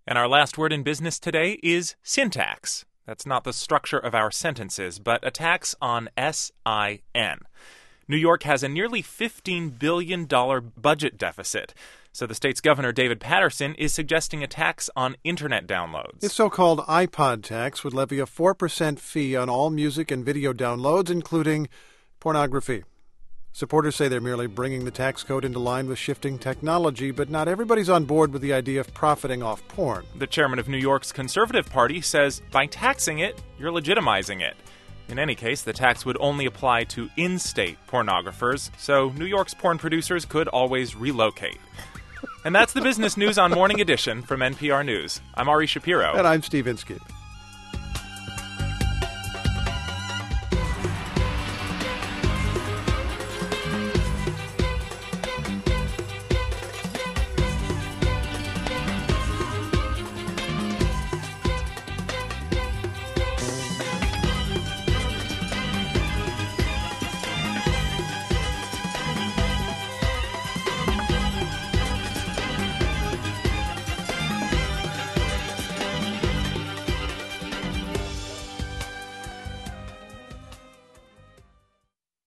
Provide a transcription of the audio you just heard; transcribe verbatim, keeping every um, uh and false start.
And our last word in business today is syntax. That's not the structure of our sentences, but a tax on S I N. New York has a nearly fifteen billion dollars budget deficit. So the state's governor, David Paterson, is suggesting a tax on internet downloads. His so-called iPod tax would levy a four percent fee on all music and video downloads, including pornography. Supporters say they're merely bringing the tax code into line with shifting technology, but not everybody's on board with the idea of profiting off porn. The chairman of New York's Conservative Party says by taxing it, you're legitimizing it. In any case, the tax would only apply to in-state pornographers, so New York's porn producers could always relocate. And that's the business news on Morning Edition from N P R News. I'm Ari Shapiro. And I'm Steve Inskeep.